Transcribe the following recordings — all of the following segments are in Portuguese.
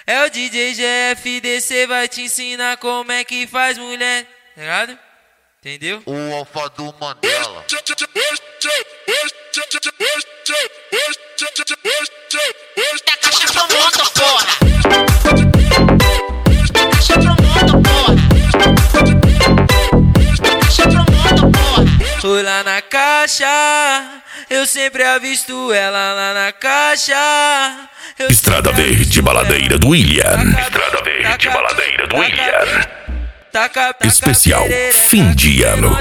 É o DJ GFDC, vai te ensinar como é que faz mulher, tá ligado? Entendeu? O alfa do Mandela. Tá caixa pro mundo, porra. Tá caixa pro mundo, porra. Tá caixa pro mundo, porra. Fui lá na caixa, eu sempre avisto ela lá na caixa. Estrada Verde Baladeira do William. Estrada Verde Baladeira do William. Especial fim de ano.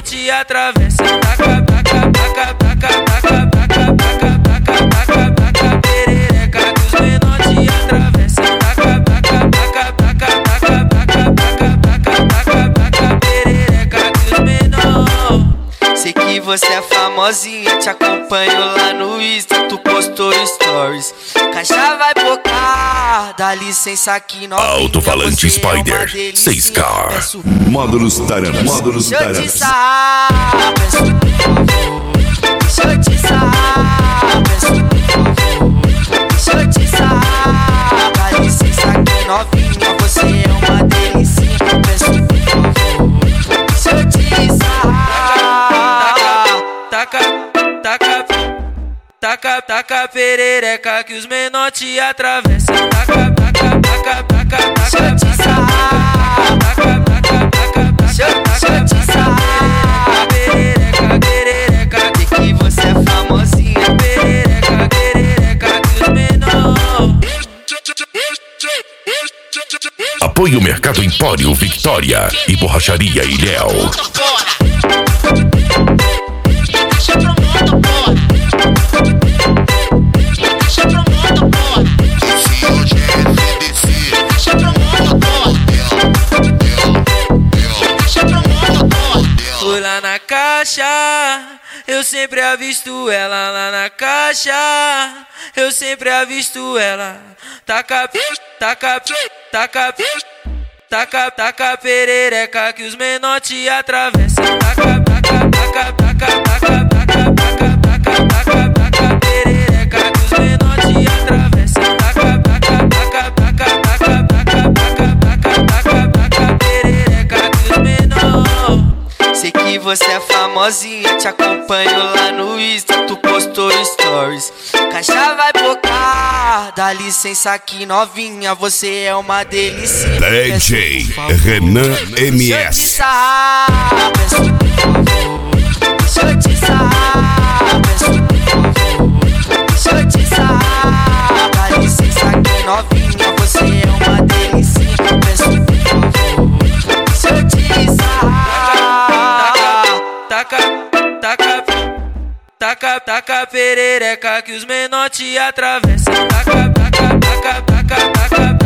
Sei que você é famosinha, te acompanho lá no Insta, tu postou stories. Caixa vai bocar, dá licença aqui no Alto-falante Spider 6K. Módulos Taranas. Módulos Deixa eu te Taranas. sarrar, peço por favor. Deixa eu te sarrar, peço por favor. Deixa eu te sarrar, dá licença aqui novinha, você é uma delícia. Peço por favor. Deixa eu te sarrar. Taca perereca que os menor te atravessam. Taca deixa eu te sarrar. Deixa eu te sarrar. Perereca, de que você é famosinha. Perereca que os menor. Apoio Mercado Empório Victoria e Borracharia Ilhéu. Tá caixa pro mundo, porra. Tá caixa pro mundo, porra. Esse é o GFDC. Tá caixa pro mundo, porra. Tá caixa pro mundo, porra. Fui lá na caixa, eu sempre avisto ela lá na caixa. Eu sempre avisto ela. Taca perereca que os menor te atravessam. Taca perereca que os menor te atravessam. Taca perereca que os menor. Sei que você é famosinha, te acompanho lá no Insta, tu postou stories. Caixa vai bocar, dá licença aqui novinha, você é uma delícia. DJ Renan MS. Deixa eu te sarrar, peço por favor. Deixa eu te sarrar, dá licença aqui novinha, você é uma delícia. Peço por favor. Deixa eu te sarrar. Taca perereca que os menor te atravessam. Taca